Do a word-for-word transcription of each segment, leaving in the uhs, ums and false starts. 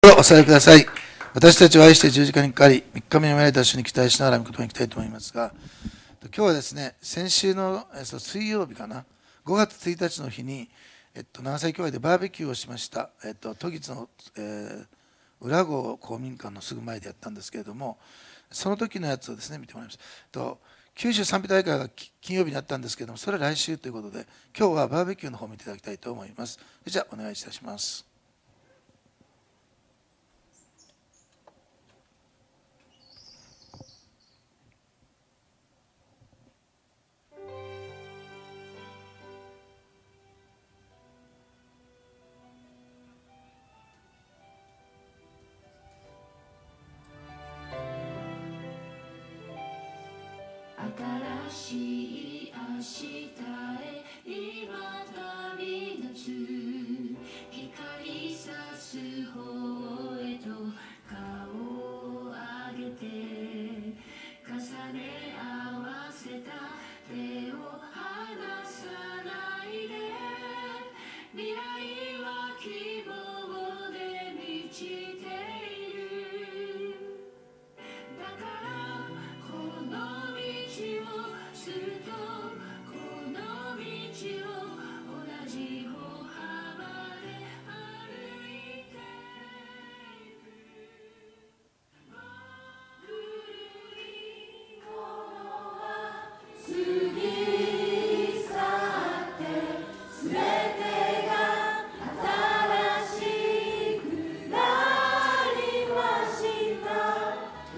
お座りください。私たちを愛して十字架にかかり、みっかめに生まれた主に期待しながら御言葉に行きたいと思いますが、今日はですね、先週の水曜日かな、ごがつついたちの日に、えっと、長崎教会でバーベキューをしました。えっと、都議の、えー、浦郷公民館のすぐ前でやったんですけれども、その時のやつをですね、見てもらいます。と九州賛美大会が金曜日にあったんですけれども、それは来週ということで、今日はバーベキューの方を見ていただきたいと思います。じゃあ、お願いいたします。 新しい明日へ今旅立つ光さす方へと顔を上げて重ね合わせた手を離さないで未来は希望で満ちているだからこのするとこの道を同じ歩幅で歩いていく古いものは過ぎ去ってすべてが新しくなりました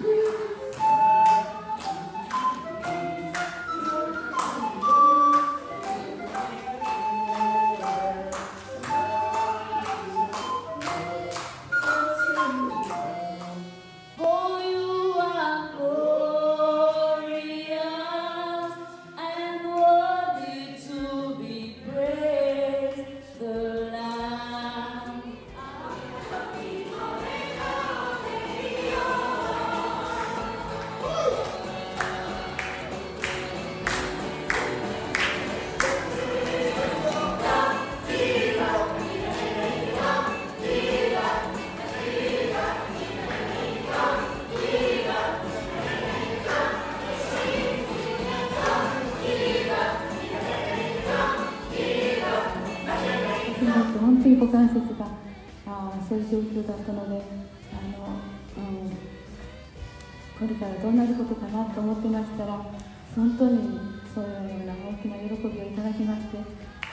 本当に股関節があそういう状況だったのであの、うん、これからどうなることかなと思ってましたら本当にそういうような大きな喜びをいただきまして、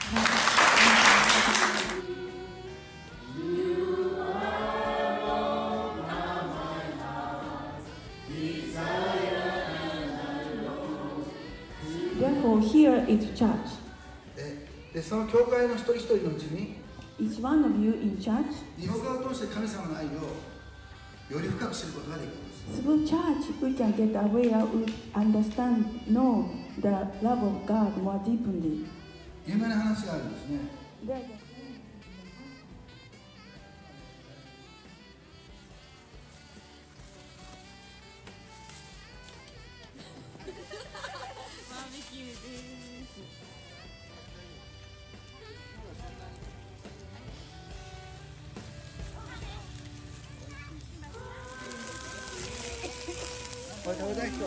Therefore, here is church. で、その教会の一人一人のうちに Each one of you in church, 日本語を通して神様の愛をより深く知ることができます。 through church we can get aware, we understand, know the love of God more deeply. 有名な話があるんですね。これ食べたい人。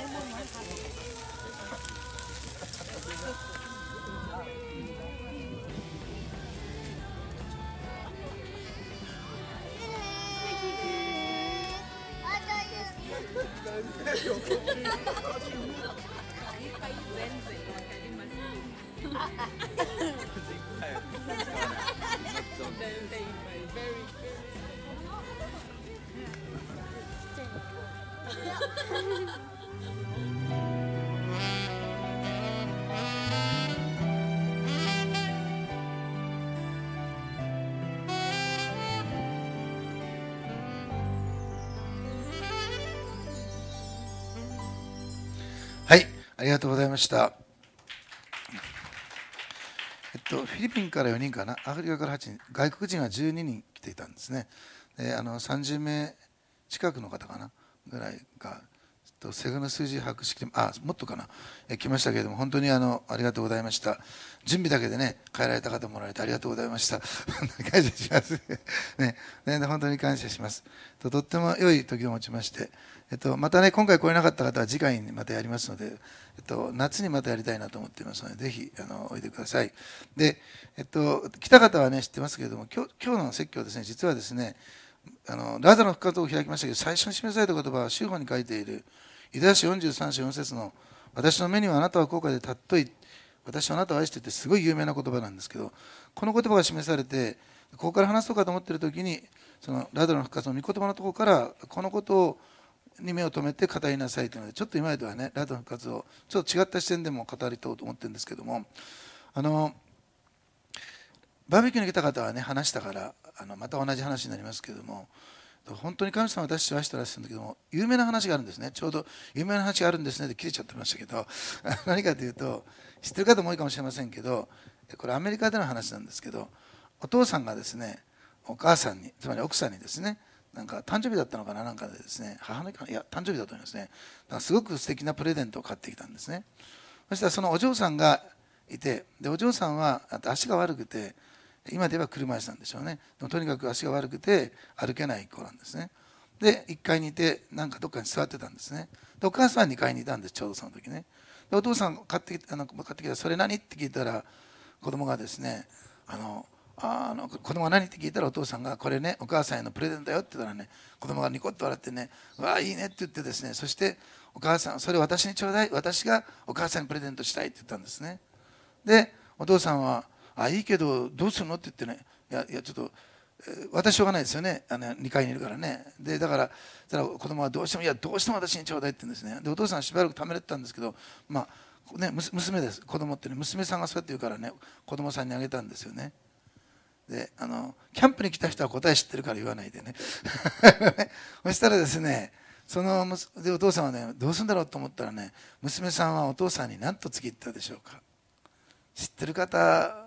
はい、ありがとうございました。えっと、フィリピンからよにんかな、アフリカからはちにん、外国人はじゅうににん来ていたんですね。であのさんじゅうめい近くの方かなぐらいがとセグの数字把握して、あ、もっとかな、え来ましたけれども、本当にあのありがとうございました。準備だけでね、帰られた方もおられてありがとうございました。感謝します、ねね。本当に感謝します。と, とっても良い時をもちまして、えっと、またね、今回来れなかった方は次回にまたやりますので、えっと、夏にまたやりたいなと思っていますので、ぜひあのおいでください。で、えっと、来た方はね、知ってますけれども、今日、今日の説教はですね、実はですね、あのラザロの復活を開きましたけど、最初に示された言葉は、修法に書いている、イザヤ書よんじゅうさん章よん節の、私の目にはあなたは高価で尊い、私はあなたを愛していて、すごい有名な言葉なんですけど、この言葉が示されて、ここから話そうかと思っているときに、そのラザロの復活の御言葉のところから、このことをに目を留めて語りなさいというので、ちょっと今まではね、ラザロの復活をちょっと違った視点でも語りたいと思ってるんですけども、あのバーベキューに来た方はね、話したから、あのまた同じ話になりますけれども、本当に神様は私を愛してらっしゃるんだけども、有名な話があるんですね。ちょうど有名な話があるんですねで切れちゃってましたけど、何かというと、知ってる方も多いかもしれませんけど、これアメリカでの話なんですけど、お父さんがですね、お母さんに、つまり奥さんにですね、なんか誕生日だったのかな、なんかでですね、母の日かな、いや誕生日だと思いますね。だからすごく素敵なプレゼントを買ってきたんですね。そしたらそのお嬢さんがいて、でお嬢さんは足が悪くて、今で言えば車椅子なんでしょうね。でもとにかく足が悪くて歩けない子なんですね。でいっかいにいて、なんかどっかに座ってたんですね。でお母さんはにかいにいたんです、ちょうどその時ね。でお父さん買ってきた、あの買ってきた、それ何って聞いたら、子供がですね、あのああの子供が何って聞いたら、お父さんが、これね、お母さんへのプレゼントだよって言ったらね、子供がニコッと笑ってね、うわあいいねって言ってですね、そしてお母さん、それ私にちょうだい、私がお母さんにプレゼントしたいって言ったんですね。でお父さんは、あいいけどどうするのって言ってね、いやいやちょっと私はしょうがないですよね、あのにかいにいるからね。でだからそら子供はどうしても、いやどうしても私にちょうだいって言うんですね。でお父さんはしばらくためられてたんですけど、まあね、娘です、子供ってね、娘さんがそうやって言うからね、子供さんにあげたんですよね。であのキャンプに来た人は答え知ってるから言わないでねそしたらですね、そのでお父さんはね、どうするんだろうと思ったらね、娘さんはお父さんに何と告げ言ったでしょうか。知ってる方、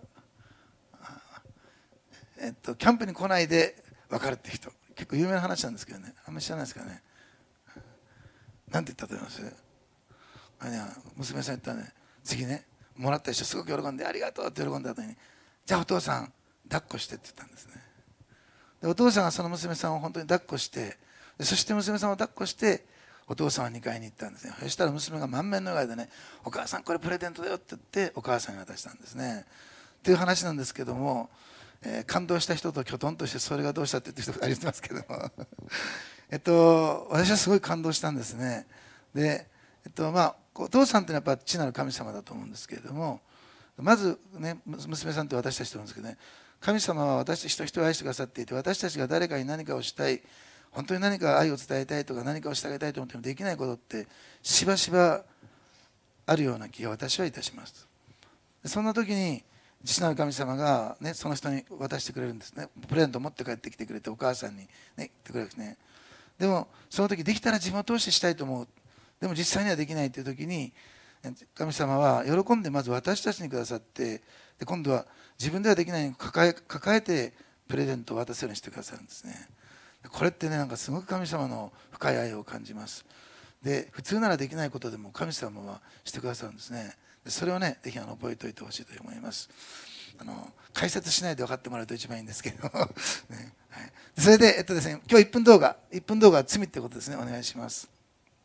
えっと、キャンプに来ないで分かるって人、結構有名な話なんですけどね、あんまり知らないですからね。なんて言ったと思います？あれね、娘さん言ったらね、次ね、もらった人すごく喜んで、ありがとうって喜んだ後に、じゃあお父さん抱っこしてって言ったんですね。でお父さんがその娘さんを本当に抱っこして、でそして娘さんを抱っこしてお父さんはにかいに行ったんですね。そしたら娘が満面の笑みでね、お母さんこれプレゼントだよって言ってお母さんに渡したんですね。っていう話なんですけども、えー、感動した人ときょとんとして、それがどうしたって言ってる人がいますけどもえっと私はすごい感動したんですね。で、えっとまあ、お父さんっていうのはやっぱ父なる神様だと思うんですけれども、まずね、娘さんって私たちと思うんですけどね、神様は私たち一人一人を愛してくださっていて、私たちが誰かに何かをしたい、本当に何か愛を伝えたいとか何かをしてあげたいと思ってもできないことってしばしばあるような気が私はいたします。そんな時に父なる神様が、ね、その人に渡してくれるんですね。プレゼントを持って帰ってきてくれて、お母さんに、ね、言ってくれるんですね。でもその時できたら自分を通してしたいと思う、でも実際にはできないという時に、神様は喜んでまず私たちにくださって、で今度は自分ではできないのに抱え、抱えてプレゼントを渡すようにしてくださるんですね。これってね、なんかすごく神様の深い愛を感じます。で普通ならできないことでも神様はしてくださるんですね。でそれをね、ぜひあの覚えておいてほしいと思います。あの解説しないで分かってもらうと一番いいんですけど、ねはい、それで、えっとですね、今日いっぷん動画いっぷん動画は罪ってことですね。お願いします。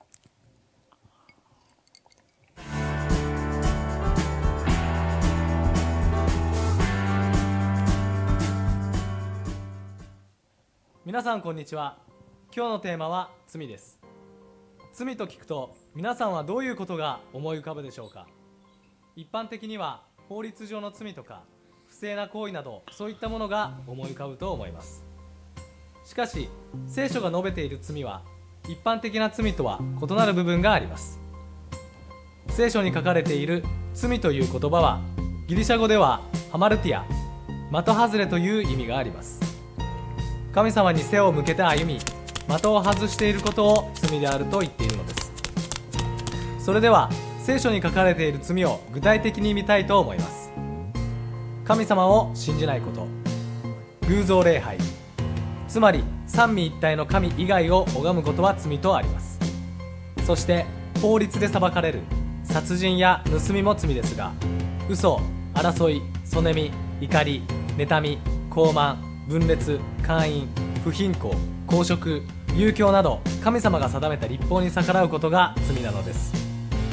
皆さんこんにちは。今日のテーマは罪です。罪と聞くと皆さんはどういうことが思い浮かぶでしょうか。一般的には法律上の罪とか不正な行為など、そういったものが思い浮かぶと思います。しかし聖書が述べている罪は一般的な罪とは異なる部分があります。聖書に書かれている罪という言葉はギリシャ語ではハマルティア、的外れという意味があります。神様に背を向けて歩み、的を外していることを罪であると言っているのです。それでは聖書に書かれている罪を具体的に見たいと思います。神様を信じないこと、偶像礼拝、つまり三位一体の神以外を拝むことは罪とあります。 そして法律で裁かれる殺人や盗みも罪ですが、嘘、争い、そねみ、怒り、妬み、傲慢、分裂、姦淫、不貧困、公職、遊興など神様が定めた律法に逆らうことが罪なのです。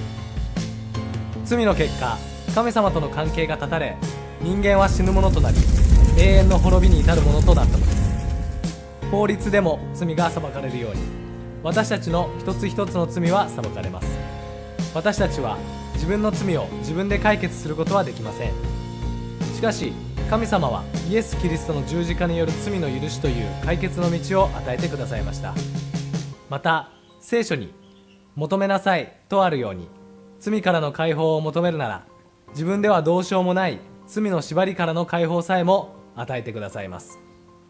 罪の結果、神様との関係が断たれ、人間は死ぬものとなり、永遠の滅びに至るものとなったのです。法律でも罪が裁かれるように、私たちの一つ一つの罪は裁かれます。私たちは自分の罪を自分で解決することはできません。しかし神様はイエス・キリストの十字架による罪の許しという解決の道を与えてくださいました。また聖書に求めなさいとあるように、罪からの解放を求めるなら、自分ではどうしようもない罪の縛りからの解放さえも与えてくださいます。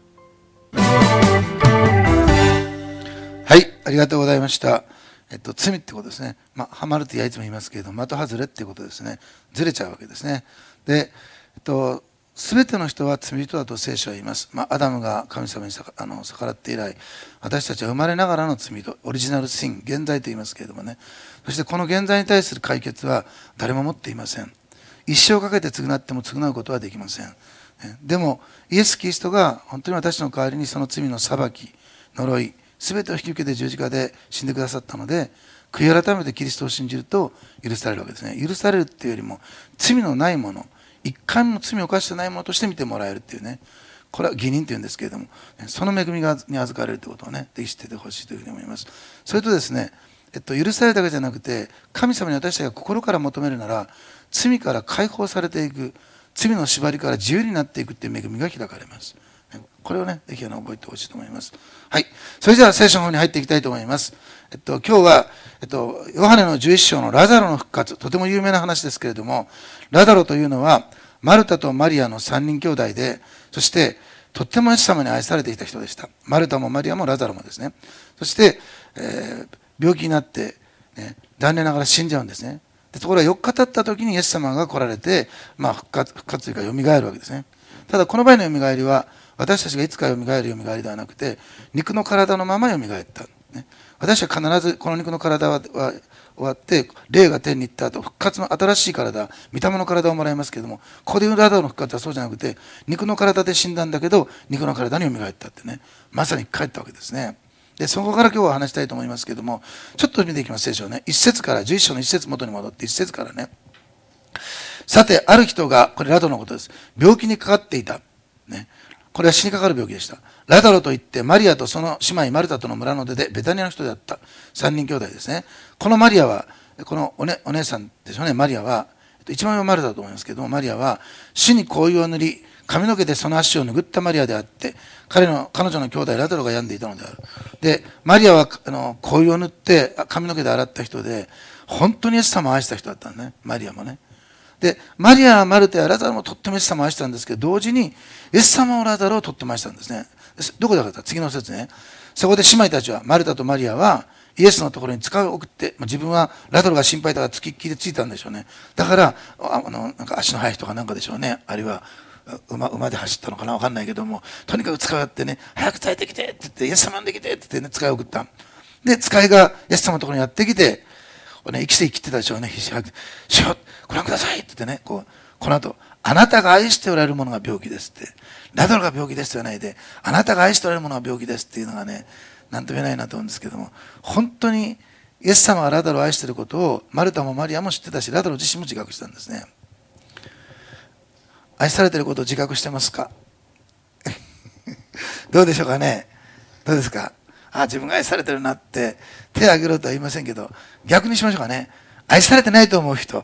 はい、ありがとうございました。えっと、罪ってことですね。まあ、ハマるっていつも言いますけれども、的外れっていうことですね。ずれちゃうわけですね。で、えっと、すべての人は罪人だと聖書は言います。まあ、アダムが神様にあの逆らって以来、私たちは生まれながらの罪人、オリジナルシン、現在と言いますけれどもね。そしてこの現在に対する解決は誰も持っていません。一生かけて償っても償うことはできません。でも、イエス・キリストが本当に私の代わりにその罪の裁き、呪い、すべてを引き受けて十字架で死んでくださったので、悔い改めてキリストを信じると許されるわけですね。許されるっていうよりも、罪のないもの、一回も罪を犯してないものとして見てもらえるっていうね、これは義人っていうんですけれども、その恵みに預かれるということをね、ぜひ知っててほしいというふうに思います。それとですね、えっと、許されるだけじゃなくて、神様に私たちが心から求めるなら、罪から解放されていく、罪の縛りから自由になっていくっていう恵みが開かれます。これをね、ぜひあの覚えてほしいと思います。はい。それじゃあ聖書の方に入っていきたいと思います。えっと、今日は、えっと、ヨハネのじゅういっ章のラザロの復活、とても有名な話ですけれども、ラザロというのは、マルタとマリアの三人兄弟で、そして、とってもイエス様に愛されていた人でした。マルタもマリアもラザロもですね。そして、えー、病気になって、ね、残念ながら死んじゃうんですね。でところがよっか経った時にイエス様が来られて、まあ、復活、復活というか蘇るわけですね。ただこの場合の蘇りは、私たちがいつか蘇る蘇りではなくて、肉の体のまま蘇った。ね、私は必ずこの肉の体は終わって、霊が天に行った後、復活の新しい体、御霊の体をもらいますけれども、ここで言うラザロの復活はそうじゃなくて、肉の体で死んだんだけど、肉の体に蘇ったってね、まさに帰ったわけですね。で、そこから今日は話したいと思いますけれども、ちょっと見ていきます、聖書をね。一節から、じゅういっ章の一節元に戻って、一節からね。さて、ある人が、これラザロのことです。病気にかかっていた。ね。これは死にかかる病気でした。ラザロといって、マリアとその姉妹マルタとの村の出で、ベタニアの人であった。三人兄弟ですね。このマリアは、このお,、ね、お姉さんでしょうね、マリアは、一番上はマルタだと思いますけども、マリアは、主に香油を塗り、髪の毛でその足を拭ったマリアであって、彼の、彼女の兄弟ラザロが病んでいたのである。で、マリアは、あの、香油を塗って、髪の毛で洗った人で、本当にイエス様を愛した人だったんね、マリアもね。で、マリアはマルタやラザロもとってもイエス様を愛したんですけど、同時にイエス様をラザロをとっても愛したんですね。どこだか次の説ね。そこで姉妹たちは、マルタとマリアは、イエスのところに使いを送って、自分はラザロが心配だから付きっきりでついたんでしょうね。だから、あの、なんか足の速い人かなんかでしょうね。あるいは、馬, 馬で走ったのかなわかんないけども、とにかく使いをやってね、早く伝えてきてって言って、イエス様呼んできてって言ってね、使いを送った。で、使いがイエス様のところにやってきて、ね、生きて生きてたでしょうね。必死に、しよ、ご覧くださいって言ってね、こう、この後、あなたが愛しておられるものが病気ですって。ラザロが病気ですと言わないで、あなたが愛しておられるものが病気ですっていうのがね、なんとも言えないなと思うんですけども、本当にイエス様がラザロを愛していることを、マルタもマリアも知ってたし、ラザロ自身も自覚したんですね。愛されていることを自覚してますか？どうでしょうかね。どうですか？あ、自分が愛されてるなって手を挙げろとは言いませんけど、逆にしましょうかね。愛されてないと思う人。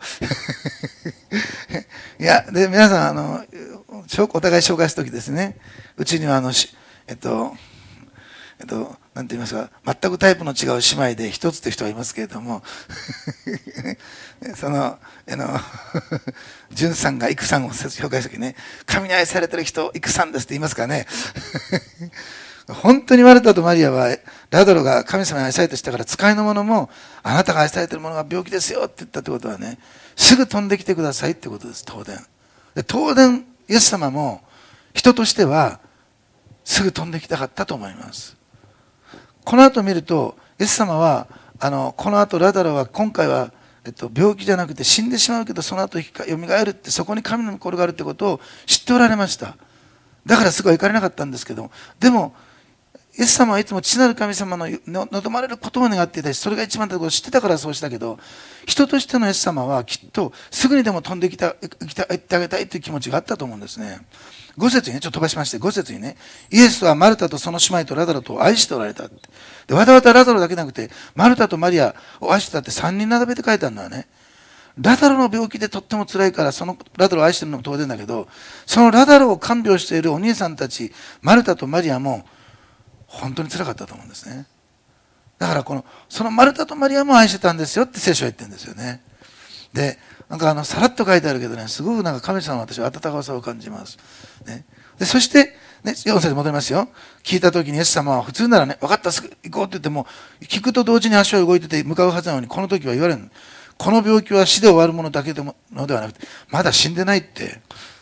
いや、で、皆さん、あの、お互い紹介するときですね、うちには、あの、えっと、えっと、なんて言いますか、全くタイプの違う姉妹で一つという人がいますけれども、その、あの、純さんがイクさんを紹介するときね、神に愛されてる人、イクさんですって言いますかね。本当にマルタとマリアは、ラザロが神様に愛されてしたから、使いの者も、あなたが愛されているものが病気ですよって言ったってことはね、すぐ飛んできてくださいってことです、当然。で当然、イエス様も、人としては、すぐ飛んできたかったと思います。この後見ると、イエス様は、 あのこのあとラザロは今回は、えっと、病気じゃなくて死んでしまうけどその後よみがえるって、そこに神の御心があるってことを知っておられました。だからすぐは行かれなかったんですけども、でもイエス様はいつも父なる神様の望まれることを願っていたし、それが一番だと知ってたからそうしたけど、人としてのイエス様はきっとすぐにでも飛んできた行きた行ってあげたいという気持ちがあったと思うんですね。ご節にね、ちょっと飛ばしまして、ご節にね、イエスはマルタとその姉妹とラザロとを愛しておられたって。で、わざわざラザロだけじゃなくて、マルタとマリアを愛してたってさんにん並べて書いてあるのはね、ラザロの病気でとっても辛いから、そのラザロを愛してるのも当然だけど、そのラザロを看病しているお兄さんたち、マルタとマリアも、本当に辛かったと思うんですね。だからこの、そのマルタとマリアも愛してたんですよって聖書は言ってるんですよね。で、なんかあの、さらっと書いてあるけどね、すごくなんか神様は私は温かさを感じます。ね。で、そして、ね、よん節戻りますよ。聞いたときにイエス様は普通ならね、分かった、すぐ行こうって言っても、聞くと同時に足を動いてて向かうはずなのに、この時は言われる。この病気は死で終わるものだけでものではなくて、まだ死んでないって。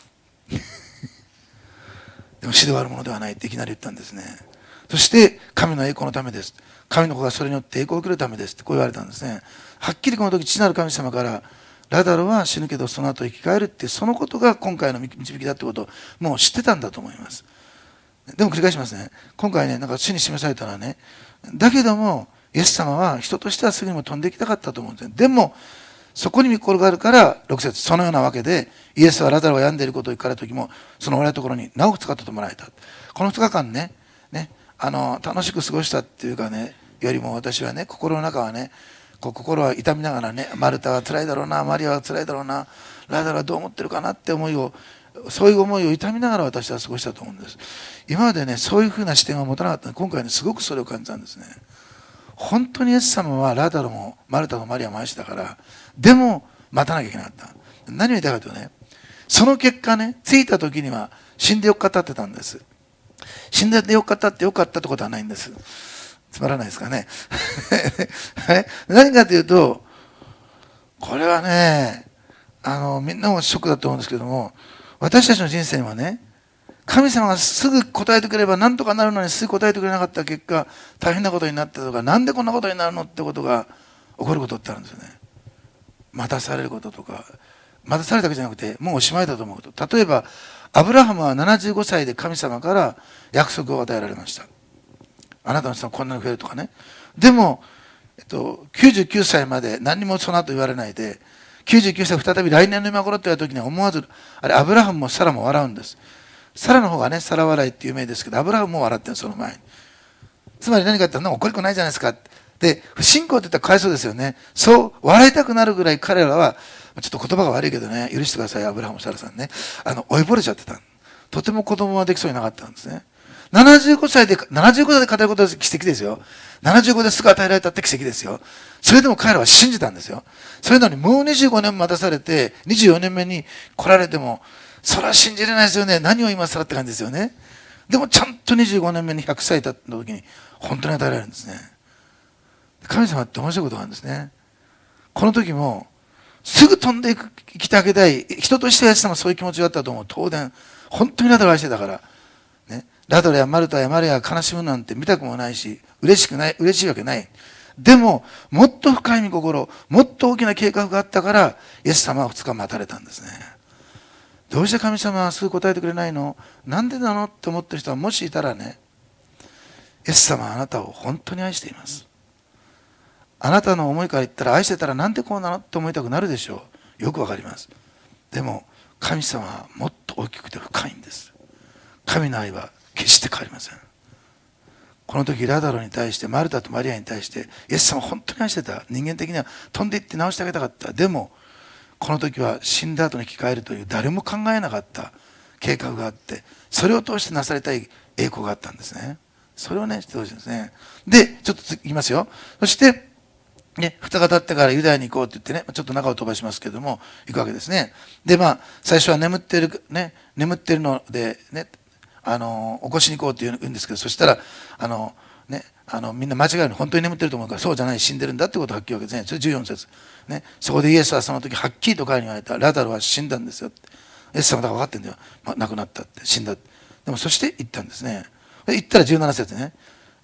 でも死で終わるものではないっていきなり言ったんですね。そして神の栄光のためです。神の子がそれによって栄光を受けるためですってこう言われたんですね。はっきりこの時父なる神様からラザロは死ぬけどその後生き返るってそのことが今回の導きだってことをもう知ってたんだと思います。でも繰り返しますね。今回ね、なんか主に示されたのはね、だけどもイエス様は人としてはすぐにも飛んでいきたかったと思うんですね。でもそこに御心があるからろく節、そのようなわけでイエスはラザロが病んでいることを聞かれた時もその俺のところになお使ってもらえた。このふつかかんね、ね、あの楽しく過ごしたっていうかねよりも私はね心の中はねこう心は痛みながらね、マルタは辛いだろうな、マリアは辛いだろうな、ラザロはどう思ってるかなって思いを、そういう思いを痛みながら私は過ごしたと思うんです。今までねそういうふうな視点を持たなかったので今回ねすごくそれを感じたんですね。本当にイエス様はラザロもマルタもマリアも愛してたから、でも待たなきゃいけなかった。何を言いたいかというとね、その結果ね、着いた時には死んでよっかったってたんです。死んでよかったってよかったってことはないんです。つまらないですかね。何かというと、これはね、あの、みんなもショックだと思うんですけども、私たちの人生にはね、神様がすぐ答えてくれれば何とかなるのにすぐ答えてくれなかった結果、大変なことになったとか、なんでこんなことになるのってことが起こることってあるんですよね。待たされることとか、待たされたわけじゃなくて、もうおしまいだと思うこと。例えば、アブラハムはななじゅうごさいで神様から約束を与えられました。あなたの人はこんなに増えるとかね。でも、えっと、きゅうじゅうきゅうさいまで何にもその後言われないで、きゅうじゅうきゅうさい再び来年の今頃って言われた時には思わず、あれ、アブラハムもサラも笑うんです。サラの方がね、サラ笑いっていう名ですけど、アブラハムも笑ってるその前に。つまり何かって言ったら、怒りっこないじゃないですか。で、不信仰って言ったらかわいそうですよね。そう、笑いたくなるぐらい彼らは、ちょっと言葉が悪いけどね、許してください、アブラハム、サラさんね。あの、追いぼれちゃってた。とても子供はできそうになかったんですね。ななじゅうごさいで、ななじゅうごさいで語ることは奇跡ですよ。ななじゅうごですぐ与えられたって奇跡ですよ。それでも彼らは信じたんですよ。それなのにもうにじゅうごねん待たされて、にじゅうよねんめに来られても、それは信じれないですよね。何を今更って感じですよね。でもちゃんとにじゅうごねんめにひゃくさい経った時に、本当に与えられるんですね。神様って面白いことなんですね。この時も、すぐ飛んでいく、来てあげたい。人としてはイエス様はそういう気持ちがあったと思う。当然。本当にラザロを愛してたから。ね。ラザロやマルタやマリアが悲しむなんて見たくもないし、嬉しくない、嬉しいわけない。でも、もっと深い御心、もっと大きな計画があったから、イエス様はふつか待たれたんですね。どうして神様はすぐ答えてくれないの？なんでなのって思ってる人はもしいたらね、イエス様はあなたを本当に愛しています。あなたの思いから言ったら愛してたらなんでこうなのって思いたくなるでしょう。よくわかります。でも神様はもっと大きくて深いんです。神の愛は決して変わりません。この時ラザロに対してマルタとマリアに対してイエス様は本当に愛してた。人間的には飛んでいって直してあげたかった。でもこの時は死んだ後に生き返るという誰も考えなかった計画があって、それを通してなされたい栄光があったんですね。それをね知ってほしいですね。でちょっと次いきますよ。そしてね、二日経ってからユダヤに行こうって言ってね、ちょっと中を飛ばしますけども、行くわけですね。で、まあ、最初は眠ってる、ね、眠ってるので、ね、あの、起こしに行こうって言うんですけど、そしたら、あの、ね、あの、みんな間違えるの、本当に眠ってると思うから、そうじゃない、死んでるんだってことをはっきり言うわけですね。それじゅうよん節。ね、そこでイエスはその時、はっきりと彼に言われた。ラザロは死んだんですよ。イエス様だから分かってんだよ。まあ、亡くなったって、死んだ。でも、そして言ったんですね。で、言ったらじゅうなな節ね。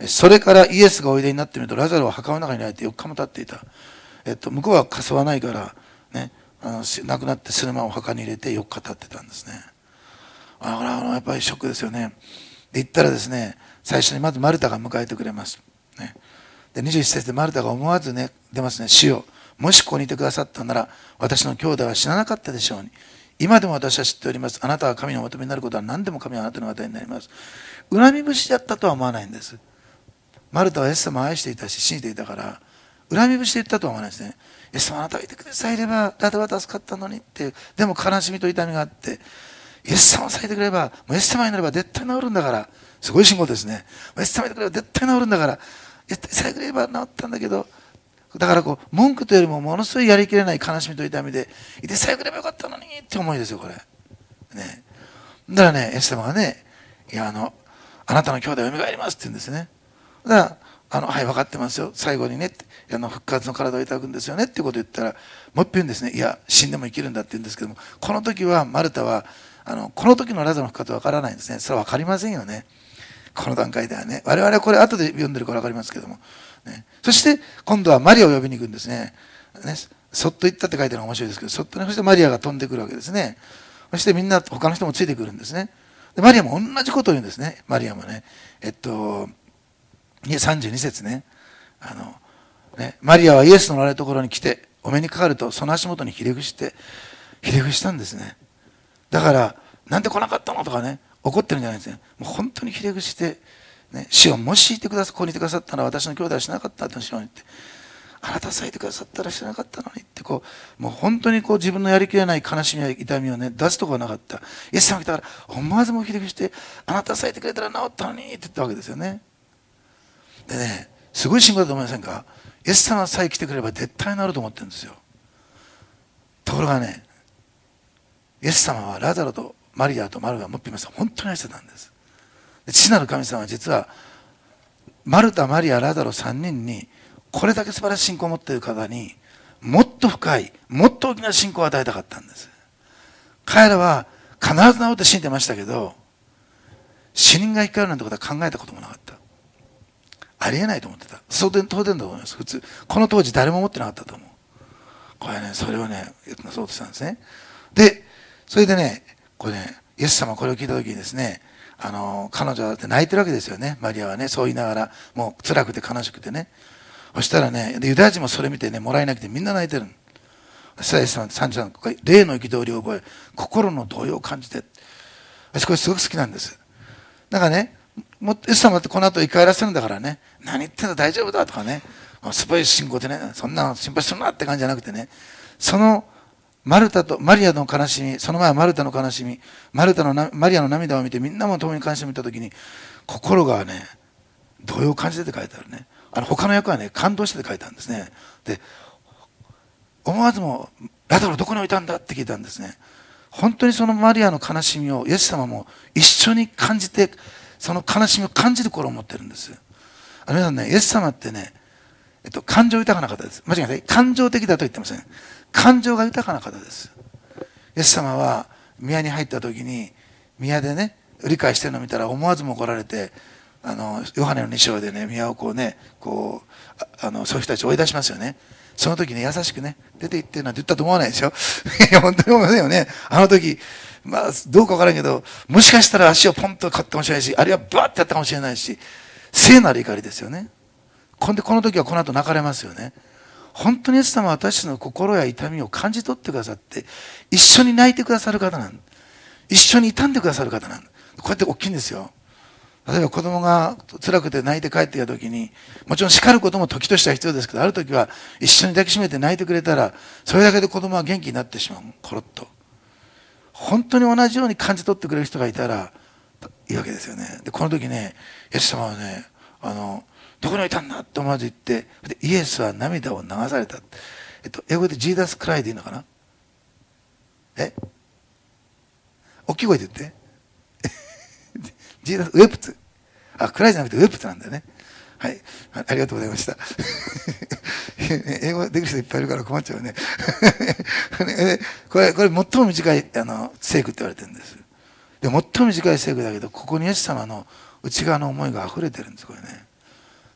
それからイエスがおいでになってみると、ラザロは墓の中に入ってよっかも経っていた。えっと、向こうはかさわないから、ね、あの亡くなってそのままお墓に入れてよっか経ってたんですね。あのやっぱりショックですよね。で言ったらですね、最初にまずマルタが迎えてくれます。ね、でにじゅういち節でマルタが思わずね、出ますね。主よ、もしここにいてくださったなら、私の兄弟は死ななかったでしょうに。今でも私は知っております。あなたは神のお求めになることは何でも神はあなたの方になります。恨み節だったとは思わないんです。マルタはイエス様を愛していたし、信じていたから、恨み節で言ったとは思わないですね。イエス様あなたがいてくださいれば、ラザロは助かったのにっていう、でも悲しみと痛みがあって、イエス様をさえてくれれば、もうイエス様になれば絶対治るんだから、すごい信号ですね。イエス様になれば絶対治るんだから、絶対さえてくれれば治ったんだけど、だからこう文句というよりもものすごいやりきれない悲しみと痛みで、いてさえくればよかったのにって思いですよ、これ。ね。だからね、イエス様がね、いや、あの、あなたの兄弟は蘇りますって言うんですね。だから、あの、はい、分かってますよ。最後にね、あの復活の体をいただくんですよねっていうことを言ったら、もう一遍ですね、いや、死んでも生きるんだって言うんですけども、この時はマルタは、あの、この時のラザロの復活は分からないんですね。それは分かりませんよね。この段階ではね。我々はこれ後で読んでるから分かりますけども。ね、そして、今度はマリアを呼びに行くんですね。ね、そっと行ったって書いてあるのが面白いですけど、そっとね、そしてマリアが飛んでくるわけですね。そしてみんな、他の人もついてくるんですね。でマリアも同じことを言うんですね。マリアもね。えっと、さんじゅうに節ね。あの、ね、マリアはイエスのおられるところに来て、お目にかかると、その足元にひれ伏して、ひれ伏したんですね。だから、なんで来なかったのとかね、怒ってるんじゃないんですね。もう本当にひれ伏して、ね、主をもしいてくださ、ここにいてくださったら私の兄弟はしなかったとしようにって、あなたさえいてくださったらしなかったのにって、こう、もう本当にこう自分のやりきれない悲しみや痛みをね、出すところがなかった。イエス様が来たから、思わずもひれ伏して、あなたさえいてくれたら治ったのにって言ったわけですよね。でね、すごい信仰だと思いませんか？イエス様さえ来てくれれば絶対治ると思ってるんですよ。ところがね、イエス様はラザロとマリアとマルタを持っていました。本当に愛してたんです。父なる神様は実はマルタ、マリア、ラザロさんにんにこれだけ素晴らしい信仰を持っている方にもっと深い、もっと大きな信仰を与えたかったんです。彼らは必ず治って信じてましたけど、死人が生き返るなんてことは考えたこともなかった。ありえないと思ってた。当然、当然だと思います。普通。この当時誰も思ってなかったと思う。これね、それをね、そうとしたんですね。で、それでね、これね、イエス様これを聞いた時にですね、あの、彼女はだって泣いてるわけですよね。マリアはね、そう言いながら、もう辛くて悲しくてね。そしたらね、ユダヤ人もそれ見てね、もらえなくてみんな泣いてる。そしたらイエス様さんじゅうさん、霊の憤りを覚え、心の動揺を感じて。私これすごく好きなんです。だからね、もうイエス様ってこの後生き返らせるんだからね、何言ってんだ大丈夫だとかね、すごい信仰でね、そんな心配するなって感じじゃなくてね、そのマルタとマリアの悲しみ、その前はマルタの悲しみ、マルタのなマリアの涙を見てみんなも共に悲しみ見たときに、心がね、動揺を感じてって書いてあるね。あの他の役はね、感動してって書いてあるんですね。で、思わずもラザロどこに置いたんだって聞いたんですね。本当にそのマリアの悲しみをイエス様も一緒に感じて、その悲しみを感じる心を持ってるんです。あの皆さんね、イエス様ってね、えっと、感情豊かな方です。間違いない。感情的だと言ってません。感情が豊かな方です。イエス様は宮に入った時に、宮でね、理解してるのを見たら思わずも怒られて、あの、ヨハネのに章でね、宮をこうね、こう、ああの、そういう人たちを追い出しますよね。その時に優しくね、出て行ってるなんて言ったと思わないでしょ。いや、本当に思いませんよね。あの時、まあ、どうかわからんけど、もしかしたら足をポンと買ったかもしれないし、あるいはバーってやったかもしれないし、聖なる怒りですよね。こんで、この時はこの後泣かれますよね。本当にイエス様は私の心や痛みを感じ取ってくださって、一緒に泣いてくださる方なんだ。一緒に痛んでくださる方なんだ。こうやって大きいんですよ。例えば子供が辛くて泣いて帰ってきた時に、もちろん叱ることも時としては必要ですけど、ある時は一緒に抱きしめて泣いてくれたら、それだけで子供は元気になってしまう。コロッと。本当に同じように感じ取ってくれる人がいたらいいわけですよね。で、この時ね、イエス様はね、あの、どこに置いたんだと思わず言って、でイエスは涙を流された。えっと、英語でジーザスクライでいいのかな？え？大きい声で言って。ジーザス、ウェプツ。あ、クライじゃなくてウェプツなんだよね。はい。ありがとうございました。英語できる人いっぱいいるから困っちゃうね。これ、これ最も短い、あの、聖句って言われてるんです。で、最も短い聖句だけど、ここにイエス様の内側の思いが溢れてるんです、これね。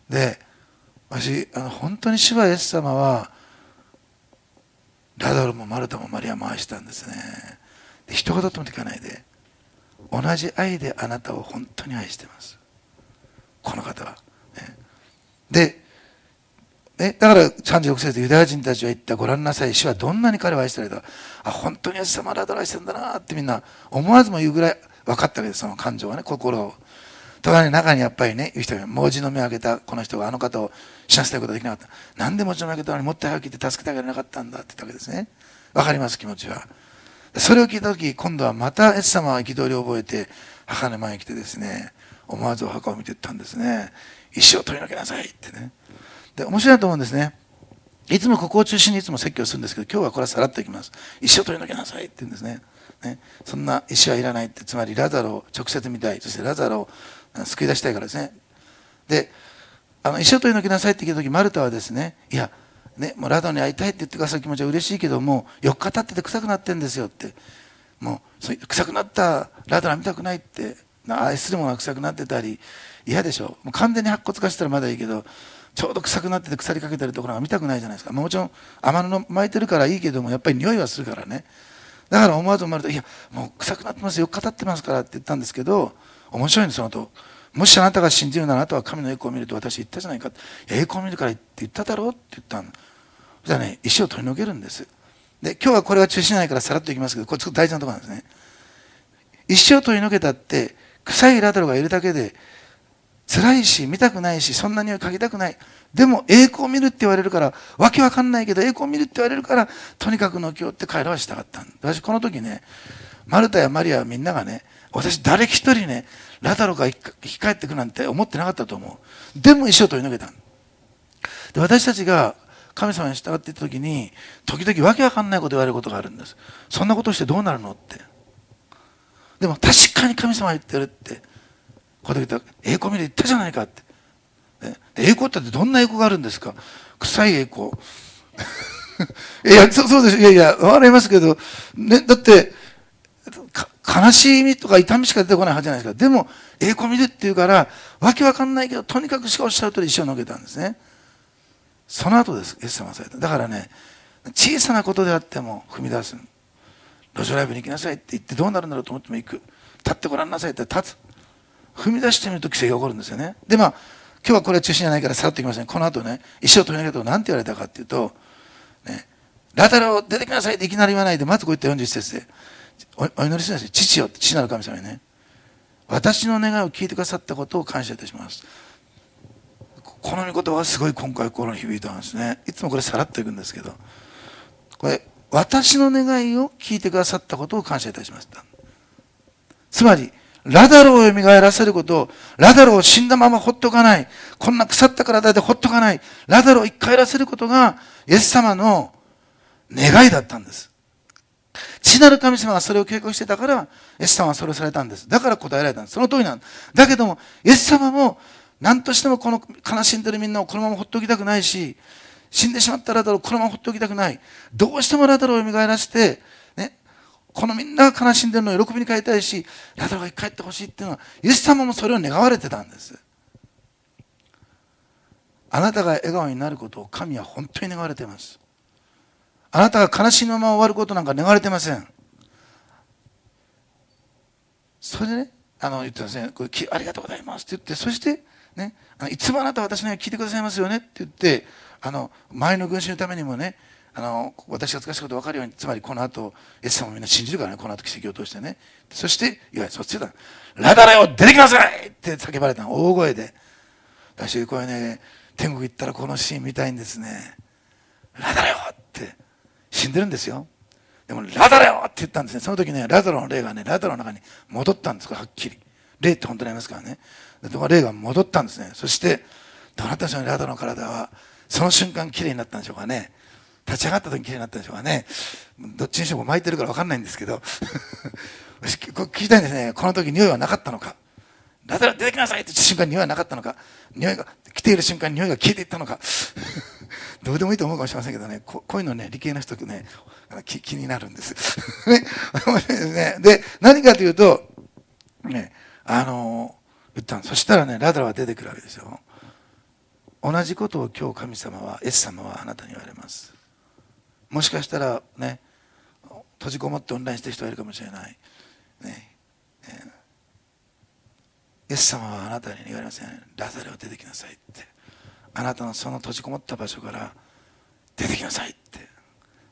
で、私あの本当に主はイエス様はラザロもマルタもマリアも愛したんですね。で一言とも聞かないで、同じ愛であなたを本当に愛しています、この方は、ね、で、ね、だからさんじゅうろく節でユダヤ人たちは言った、ご覧なさい、主はどんなに彼を愛してるか、あ、本当にイエス様はラザロを愛してるんだなってみんな思わずも言うぐらい分かったわけです、その感情がね、心を。ただね、中にやっぱりね、言う人が、盲人の目を開けたこの人があの方を死なせたいことができなかった。なんで盲人の目を開けたのにもっと早く言って助けてあげられなかったんだって言ったわけですね。わかります、気持ちは。それを聞いたとき、今度はまたイエス様は憤りを覚えて、母の前に来てですね、思わずお墓を見て言ったんですね。石を取り除けなさいってね。で、面白いと思うんですね。いつもここを中心にいつも説教するんですけど、今日はこれはさらっていきます。石を取り除けなさいって言うんですね。ね、そんな石はいらないって、つまりラザロを直接見たい、そしてラザロを救い出したいからですね。で、あの石を取り除けなさいって聞いたとき、マルタはですね、いや、ね、もうラザロに会いたいって言ってくださる気持ちは嬉しいけども、よっか経ってて臭くなってんですよって、もうそう臭くなったラザロは見たくないって、愛するものが臭くなってたり、嫌でしょ。もう完全に白骨化したらまだいいけど、ちょうど臭くなってて腐りかけてるところが見たくないじゃないですか。もちろん天布巻いてるからいいけども、やっぱり匂いはするからね。だから思わず思われて、いや、もう臭くなってますよ、よっか経ってますからって言ったんですけど、面白いんです、その後。もしあなたが信じるなら、あなたは神の栄光を見ると私言ったじゃないかって。栄光を見るからって言っただろうって言ったんだ。そしたらね、石を取り除けるんです。で、今日はこれは中止ないからさらっといきますけど、これちょっと大事なところなんですね。石を取り除けたって、臭いラザロがいるだけで、辛いし、見たくないし、そんな匂い嗅ぎたくない。でも栄光を見るって言われるから、わけわかんないけど栄光を見るって言われるから、とにかくのきよって彼らはしたかったんだ。私この時ね、マルタやマリアはみんながね、私誰一人ね、ラザロが生き返ってくなんて思ってなかったと思う。でも石を取り除けた。で、私たちが神様に従っていった時に、時々わけわかんないこと言われることがあるんです。そんなことしてどうなるのって。でも確かに神様は言ってるって。ここで言った栄光見る言ったじゃないかって。栄光ってどんな栄光があるんですか。臭い栄光。いや、そ、そうです。いやいや、笑いますけど、ね、だって、悲しみとか痛みしか出てこないはずじゃないですか。でも、栄光見るっていうから、わけわかんないけど、とにかくしかおっしゃる通り石を投げたんですね。その後です、イエス様がされた。だからね、小さなことであっても踏み出す。路上ライブに行きなさいって言ってどうなるんだろうと思っても行く。立ってごらんなさいって立つ。踏み出してみると奇跡が起こるんですよね。で、まあ、今日はこれは中心じゃないからさらっといきますね。この後ね、石を取り除けたと何て言われたかっていうと、ね、ラザロ出てきなさいっていきなり言わないで、まずこういったよんじゅういち節で、お, お祈りしなさい。父よ、父なる神様にね、私の願いを聞いてくださったことを感謝いたします。この御言葉はすごい今回心に響いたんですね。いつもこれさらっといくんですけど、これ、私の願いを聞いてくださったことを感謝いたしました。つまり、ラザロを蘇らせること、ラザロを死んだままほっとかない、こんな腐った体でほっとかない、ラザロを生き返らせることが、イエス様の願いだったんです。父なる神様がそれを計画してたから、イエス様はそれをされたんです。だから答えられたんです。その通りなんです。だけども、イエス様も、何としてもこの悲しんでるみんなをこのままほっときたくないし、死んでしまったラザロをこのままほっときたくない。どうしてもラザロを蘇らせて、ね、このみんなが悲しんでるのを喜びに変えたいし、ラザロが生き返ってほしいっていうのは、イエス様もそれを願われてたんです。あなたが笑顔になることを神は本当に願われています。あなたが悲しいまま終わることなんか願われてません。それでね、あの言ってますね、これありがとうございますって言って、そして、ね、いつもあなたは私の言う聞いてくださいますよねって言って、あの周りの群衆のためにもね、あの私が難しいこと分かるように、つまりこの後イエス様もみんな信じるからね、この後奇跡を通してね。そしていわゆるそっちだ、ラザロよ出てきなさいって叫ばれたの、大声で。私これね、天国行ったらこのシーン見たいんですね。ラザロよって死んでるんですよ。でもラザロよって言ったんですね。その時ね、ラザロの霊がね、ラザロの中に戻ったんです。これはっきり。霊って本当にありますからね。霊が戻ったんですね。そしてどうなったんでしょうね、ラザロの体は。その瞬間きれいになったんでしょうかね。立ち上がった時きれいになったんでしょうかね。どっちにしても巻いてるから分かんないんですけど聞きたいんですね。この時匂いはなかったのか、ラザロ出てきなさいって言った瞬間に匂いはなかったのか、匂いが来ている瞬間に匂いが消えていったのかどうでもいいと思うかもしれませんけどね、こ, こういうのね、理系の人ね、気, 気になるんですね。ね。で、何かというと、ね、あの言ったんです。そしたらね、ラザロは出てくるわけですよ。 同じことを今日神様は、イエス様はあなたに言われます。もしかしたらね、閉じこもってオンラインしてる人がいるかもしれない、ねえー、イエス様はあなたに言われません。ラザレを出てきなさいって。あなたのその閉じこもった場所から出てきなさいって、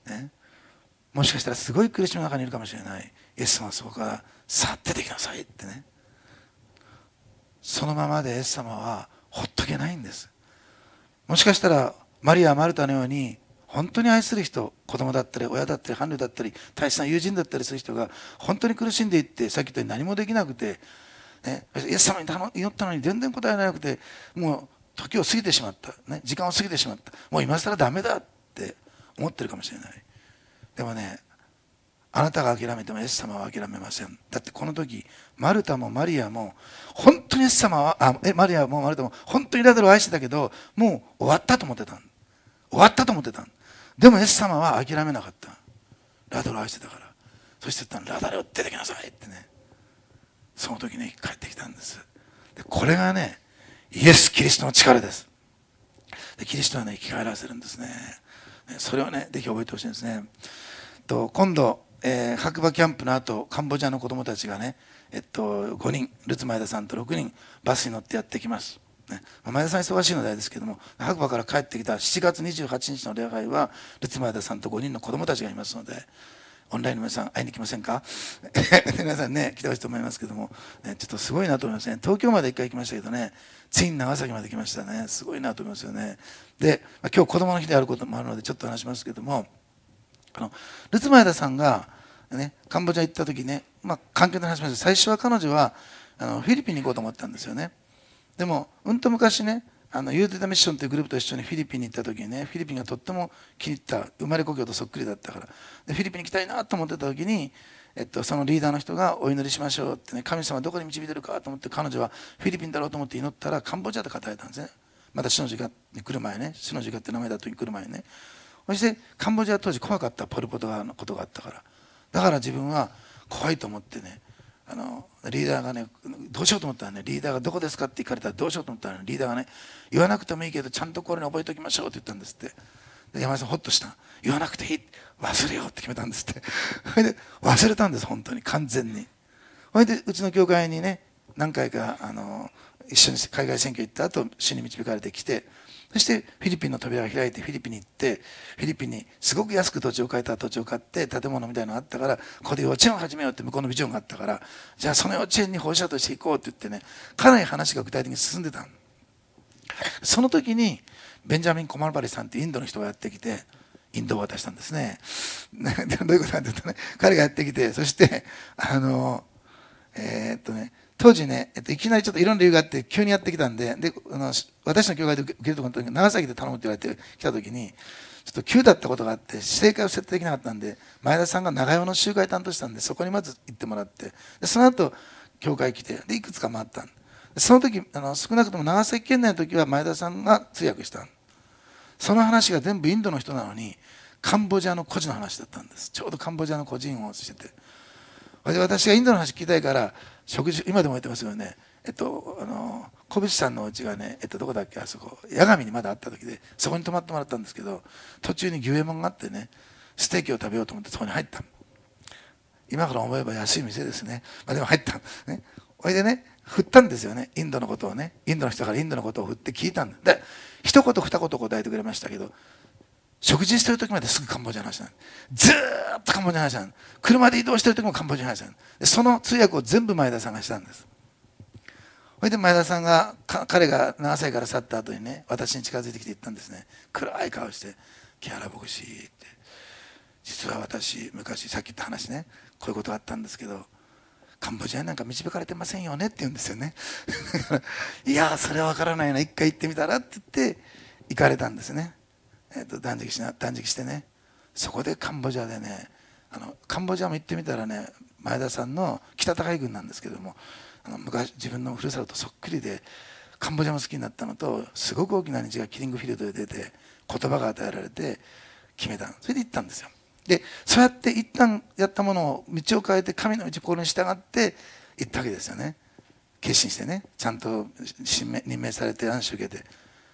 ね、もしかしたらすごい苦しみの中にいるかもしれない。イエス様はそこからさあ出てきなさいってね。そのままでイエス様はほっとけないんです。もしかしたらマリア・マルタのように本当に愛する人、子供だったり親だったり伴侶だったり大切な友人だったりする人が本当に苦しんでいって、さっき言ったように何もできなくて、ね、イエス様に祈ったのに全然答えられなくて、もう時を過ぎてしまった、ね、時間を過ぎてしまった、もう今更ダメだって思ってるかもしれない。でもね、あなたが諦めてもイエス様は諦めません。だってこの時マルタもマリアも本当にイエス様はあえマリアもマルタも本当にラザロを愛してたけど、もう終わったと思ってたん終わったと思ってたんでもイエス様は諦めなかった。ラザロを愛してたから。そして言ったの、ラザロ出てきなさいってね。その時に帰ってきたんです。でこれがね、イエス・キリストの力です。でキリストはね、生き返らせるんですね。それをね、ぜひ覚えてほしいんですね。と今度、えー、白馬キャンプの後、カンボジアの子供たちがね、えっと、ごにん、ルツ前田さんとろくにんバスに乗ってやってきます。ね、前田さん忙しいのでですけども、白馬から帰ってきたしちがつにじゅうはちにちの礼拝はルツ前田さんとごにんの子供たちがいますので、オンラインの皆さん会いに来ませんか皆さんね、来てほしいと思いますけども、ね、ちょっとすごいなと思いますね。東京までいっかい行きましたけどね、ついに長崎まで来ましたね。すごいなと思いますよね。で、まあ、今日子供の日であることもあるのでちょっと話しますけども、あのルツ前田さんが、ね、カンボジア行った時ね、まあ、関係の話しました。最初は彼女はあのフィリピンに行こうと思ったんですよね。でもうんと昔ね、あのユーティダミッションというグループと一緒にフィリピンに行った時にね、フィリピンがとっても気に入った、生まれ故郷とそっくりだったから、でフィリピンに行きたいなと思ってた時に、えっと、そのリーダーの人がお祈りしましょうってね、神様どこに導いてるかと思って、彼女はフィリピンだろうと思って祈ったらカンボジアで語られたんですね。また主の時間に来る前ね、主の時間って名前だとに来る前にね。そしてカンボジアは当時怖かった、ポル・ポトがのことがあったから、だから自分は怖いと思ってね、あのリーダーがね、どうしようと思ったらね、リーダーがどこですかって聞かれたらどうしようと思ったら、ね、リーダーがね、言わなくてもいいけどちゃんとこれに覚えておきましょうって言ったんですって。で山田さんホッとした。言わなくていい、忘れようって決めたんですって。それで忘れたんです、本当に完全に。それでうちの教会にね、何回かあの一緒に海外選挙行った後、主に導かれてきて、そしてフィリピンの扉が開いてフィリピンに行って、フィリピンにすごく安く土地を買えた土地を買って建物みたいなのがあったから、ここで幼稚園を始めようって向こうのビジョンがあったから、じゃあその幼稚園に保護者として行こうって言ってね、かなり話が具体的に進んでた。その時にベンジャミン・コマルバリさんってインドの人がやってきて、インドを渡したんですね。どういうことかというとね、彼がやってきて、そしてあのえー、っとね当時ね、えっと、いきなりちょっといろんな理由があって急にやってきたんで、であの私の教会で受けるところに長崎で頼むって言われて来た時にちょっと急だったことがあって正解を設定できなかったんで、前田さんが長与の集会担当したんで、そこにまず行ってもらって、でその後教会来て、でいくつか回ったんで、その時あの少なくとも長崎県内の時は前田さんが通訳した。その話が全部インドの人なのにカンボジアの孤児の話だったんです。ちょうどカンボジアの孤児院をしてて、で私がインドの話聞きたいから食事、今でも言ってますよね、えっとあの小渕さんのお家がね、えっと、どこだっけ、あそこ八神にまだあった時で、そこに泊まってもらったんですけど、途中に牛右衛門があってね、ステーキを食べようと思ってそこに入った。今から思えば安い店ですね、まあ、でも入ったね。それでね、振ったんですよね、インドのことをね、インドの人からインドのことを振って聞いたんだ。で一言二言答えてくれましたけど、食事してる時まですぐカンボジアの話なんです。ずーっとカンボジアの話なんです。車で移動してる時もカンボジアの話なんです。でその通訳を全部前田さんがしたんです。それで前田さんが彼が長崎から去った後にね、私に近づいてきて言ったんですね。暗い顔して「木原牧師」って「実は私昔さっき言った話ね、こういうことがあったんですけどカンボジアなんか導かれてませんよね」って言うんですよね。いやそれは分からないな、一回行ってみたらって言って行かれたんですね。えー、と断食しな断食してね、そこでカンボジアでね、あのカンボジアも行ってみたらね、前田さんの北高井郡なんですけども、あの昔自分のふるさととそっくりで、カンボジアも好きになったのと、すごく大きな虹がキリングフィールドで出て言葉が与えられて決めた。それで行ったんですよ。でそうやって一旦やったものを道を変えて神の道これに従って行ったわけですよね。決心してね、ちゃんと任命されて安心受けて。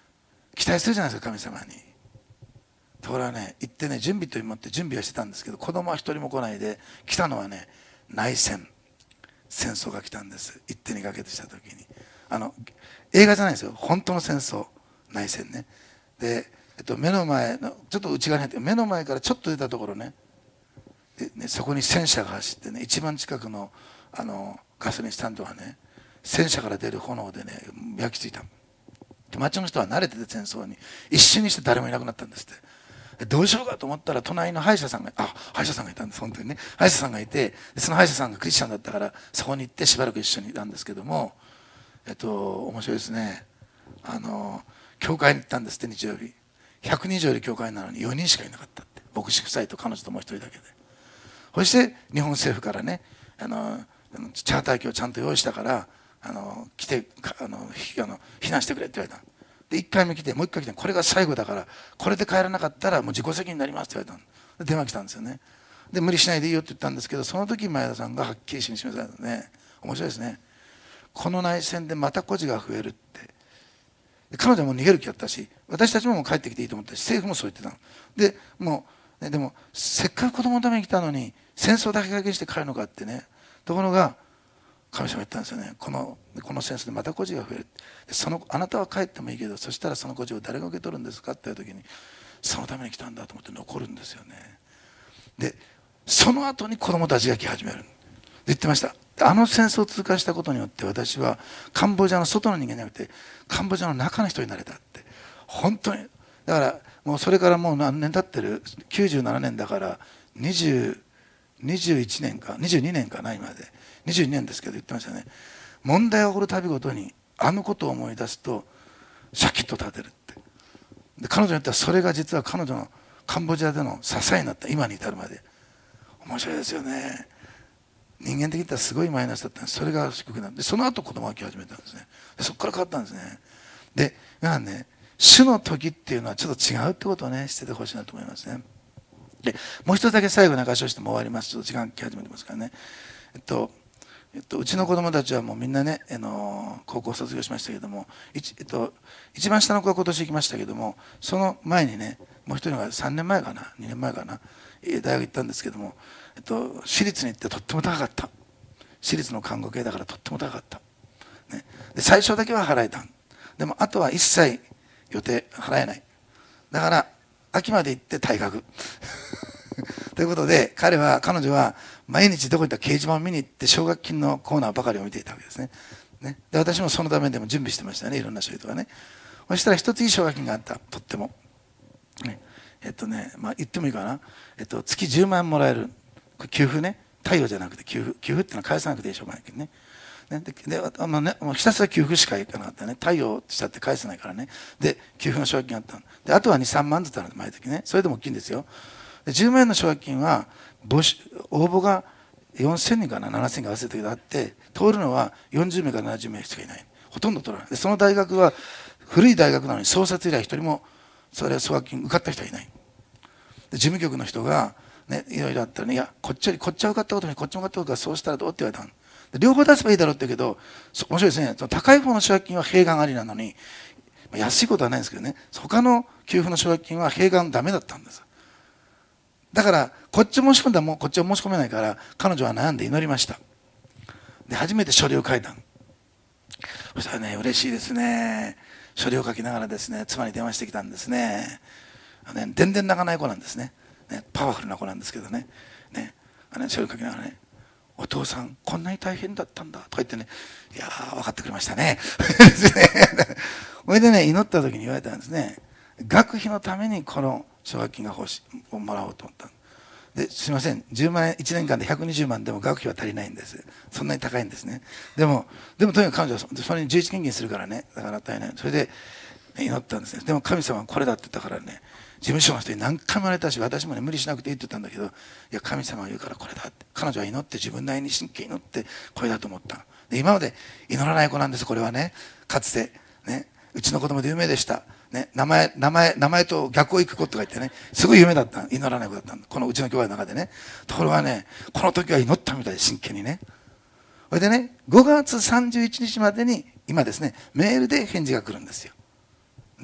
期待するじゃないですか、神様に。ところがね、行ってね、準備と思って準備はしてたんですけど、子供は一人も来ないで、来たのはね、内戦、戦争が来たんです。一手にかけてした時に、あの映画じゃないですよ、本当の戦争、内戦ね。で、えっと、目の前のちょっと内側に入って、目の前からちょっと出たところね、でね、そこに戦車が走ってね、一番近くのあのガソリンスタンドはね、戦車から出る炎でね焼き付いた。町の人は慣れてて、戦争に一瞬にして誰もいなくなったんですって。どうしようかと思ったら、隣の歯医者さんが、あ、歯医者さんがいたんです、本当にね。歯医者さんがいて、その歯医者さんがクリスチャンだったから、そこに行ってしばらく一緒にいたんですけども、えっと面白いですね。あの教会に行ったんですって、日曜日。ひゃくにん以上いる教会なのによにんしかいなかったって。牧師夫妻と彼女ともう一人だけで。そして日本政府からね、あのチャーター機をちゃんと用意したから、あの来てあのあの避難してくれって言われた。でいっかいめ来て、もういっかい来て、これが最後だからこれで帰らなかったらもう自己責任になりますって言われた。で電話来たんですよね。で無理しないでいいよって言ったんですけど、その時前田さんがはっきり示されたね。面白いですね。この内戦でまた孤児が増えるって。で彼女はもう逃げる気だったし、私たちももう帰ってきていいと思ったし、政府もそう言ってたので、もう、ね、でもせっかく子供のために来たのに戦争だけだけして帰るのかってね。ところが神様言ったんですよね。このこの戦争でまた孤児が増える。でそのあなたは帰ってもいいけど、そしたらその孤児を誰が受け取るんですかって言った時に、そのために来たんだと思って残るんですよね。でその後に子供たちが来始める。言ってました。あの戦争を通過したことによって私はカンボジアの外の人間じゃなくてカンボジアの中の人になれたって。本当にだからもうそれからもう何年経ってる、きゅうじゅうななねんだからにじゅう、にじゅういちねんかにじゅうにねんかな、今でにじゅうにねんですけど言ってましたね。問題が起こるたびごとにあのことを思い出すとシャキッと立てるって。で彼女によってはそれが実は彼女のカンボジアでの支えになった、今に至るまで。面白いですよね。人間的に言ったらすごいマイナスだったんです。それが低くなって、その後子供が来始めたんですね。でそこから変わったんですね。で皆さんね、主の時っていうのはちょっと違うってことをねしててほしいなと思いますね。でもう一つだけ最後に証ししても終わります。ちょっと時間来始めてますからね。えっとえっと、うちの子供たちはもうみんなね、あの高校卒業しましたけども、一、えっと、一番下の子は今年行きましたけども、その前にね、もう一人がさんねんまえかな、にねんまえかな、大学行ったんですけども、えっと、私立に行ってとっても高かった。私立の看護系だからとっても高かった、ね、で最初だけは払えた。でもあとは一切予定払えない。だから秋まで行って退学ということで、彼は彼女は毎日どこ行ったら掲示板を見に行って奨学金のコーナーばかりを見ていたわけですね。ねで私もそのためでも準備してましたね、いろんな書類とかね。そしたら一ついい奨学金があった。とっても、ね、えっとねまあ言ってもいいかな、えっと、月じゅうまんえんもらえる。これ給付ね、貸与じゃなくて給付。給付っていうのは返さなくていい奨学金ね。ねでであのねもうひたすら給付しかいかなかったね。貸与したって返せないからね。で給付の奨学金があったので、あとはにさんまんずつあるの毎月ね。それでも大きいんですよ。でじゅうまんえんの奨学金は募集応募がよんせんにんかな、ななせんにんか忘れたけどあって、通るのはよんじゅうめいからななじゅうめいしかいない。ほとんど取らない。でその大学は古い大学なのに創設以来一人もそれは奨学金受かった人はいない。で事務局の人がね、いろいろあったらね、いやこっちよりこっちは受かったことにこっちも受かったことから、そうしたらどうって言われたの。で両方出せばいいだろうって言うけど、面白いですね。その高い方の奨学金は併願ありなのに、安いことはないんですけどね、他の給付の奨学金は併願ダメだったんです。だからこっち申し込んだらもうこっちは申し込めないから、彼女は悩んで祈りました。で初めて書類を書いたの。そしたらね、嬉しいですね。書類を書きながらですね、妻に電話してきたんですね。ね、全然泣かない子なんですね。ね、パワフルな子なんですけどね。ね、あの書類を書きながらね、お父さんこんなに大変だったんだとか言ってね、いやー分かってくれましたね。それでね、祈った時に言われたんですね。学費のためにこの奨学金が欲しをもらおうと思ったですいません、じゅうまんえんいちねんかんでひゃくにじゅうまんでも学費は足りないんです。そんなに高いんですね。でもでもとにかく彼女はそれにじゅういち献金するからね、だから足りない。それで祈ったんですね。でも神様はこれだって言ったからね、事務所の人に何回も言われたし、私もね無理しなくていいって言ったんだけど、いや神様が言うからこれだって。彼女は祈って、自分なりに真剣に祈ってこれだと思った。で今まで祈らない子なんです。これはね、かつてね、うちの子供で有名でした。ね、名前名前名前と逆を行く子とか言ってね、すごい有名だった。祈らない子だったんだ、このうちの兄弟の中でね。ところがね、この時は祈ったみたいで、真剣にね。それでね、ごがつさんじゅういちにちまでに今ですね、メールで返事が来るんですよ。ね、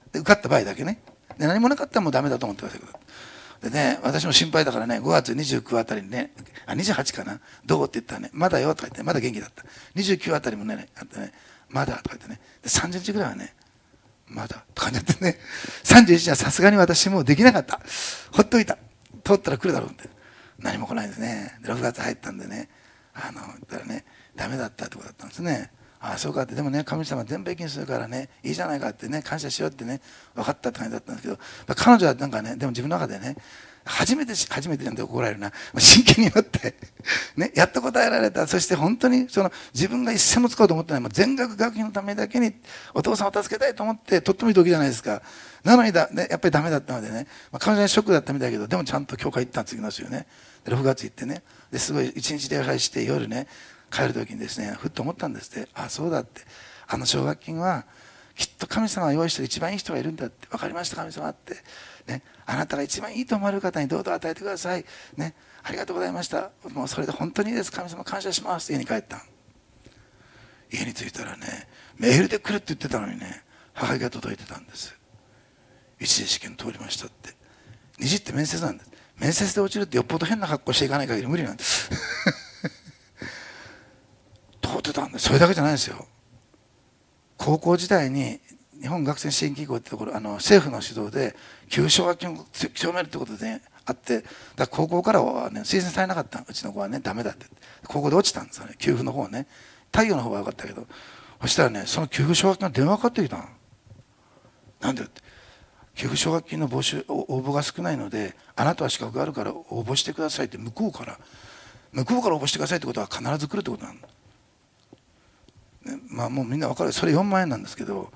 で受かった場合だけね。で何もなかったらもうダメだと思ってください。でね、私も心配だからね、ごがつにじゅうくあたりにね、あ、にじゅうはちかな、どうって言ったらね、まだよとか言って、まだ元気だった。にじゅうきゅうあたりもね、あってね、まだとか言ってね、でさんじゅうにちぐらいはね、まだとか言ってね、さんじゅういちにちはさすがに私もうできなかった。ほっといた。通ったら来るだろうって。何も来ないですね。でろくがつ入ったんでね、あの、言ったらね、ダメだったってことだったんですね。ああそうかって、でもね、神様全部平均するからね、いいじゃないかってね、感謝しようってね、分かったって感じだったんですけど、彼女はなんかね、でも自分の中でね、初めて初めてなんて怒られるな、真剣になってね、やっと答えられた。そして本当にその自分が一銭も使おうと思ってない、もう全額学費のためだけにお父さんを助けたいと思って、とってもいい時じゃないですか。なのにだ、ね、やっぱりダメだったのでね、まあ、彼女にショックだったみたいだけど、でもちゃんと教会行ったん次の週ね、でろくがつ行ってね、ですごい一日礼拝して夜ね、帰る時にですね、ふっと思ったんですって。あ、そうだって、あの奨学金はきっと神様が用意してる一番いい人がいるんだって、分かりました神様って、ね、あなたが一番いいと思われる方にどうぞ与えてください、ね、ありがとうございました、もうそれで本当にいいです、神様感謝しますって家に帰った。家に着いたらね、メールで来るって言ってたのにね、母が届いてたんです。一次試験通りましたって。二次って面接なんです。面接で落ちるってよっぽど変な格好していかない限り無理なんです通ってたんです。それだけじゃないですよ。高校時代に日本学生支援機構ってところ、あの政府の指導で給付奨学金を強めるってことで、ね、あって、だから高校からは、ね、推薦されなかった。うちの子はねダメだって、高校で落ちたんですよね、給付の方はね。太陽の方は良かったけど、そしたらね、その給付奨学金が電話かかってきたの。なんでって、給付奨学金の募集応募が少ないので、あなたは資格があるから応募してくださいって、向こうから向こうから応募してくださいってことは必ず来るってことなの。ね、まあもうみんな分かる。それよんまんえんなんですけど、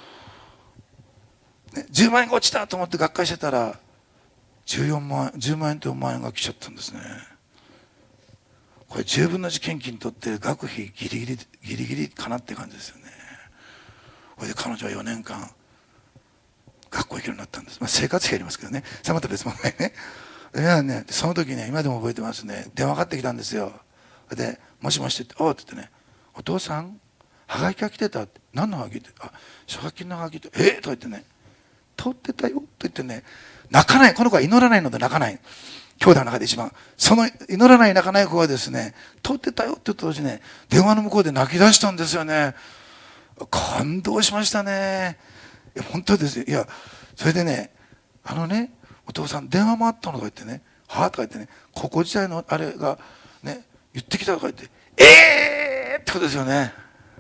ね、じゅうまんえんが落ちたと思ってがっかりしてたらじゅうよんまんえん、じゅうまんえんとよんまんえんが来ちゃったんですね。これじゅうぶんのいち献金取って学費ギリギリギリギリかなって感じですよね。これで彼女はよねんかん学校行けるようになったんです。まあ、生活費ありますけどね、さまた別問題ね。でね、その時ね、今でも覚えてますね、電話かかってきたんですよ。で「もしもし」って「おう」って言ってね「お父さんはがきが来てた」って。「何のはがき?」って「あ、奨学金のはがき」って「えっ?」とか言ってね「通ってたよ」と言ってね、泣かない。この子は祈らないので泣かない。兄弟の中で一番その祈らない泣かない子はですね、通ってたよって言った時ね、電話の向こうで泣き出したんですよね。感動しましたね。いや本当ですよ。いやそれでね、あのねお父さん電話もあったのとか言ってね、はあとか言ってね、高校時代のあれがね言ってきたとか言って、ええーってことですよね。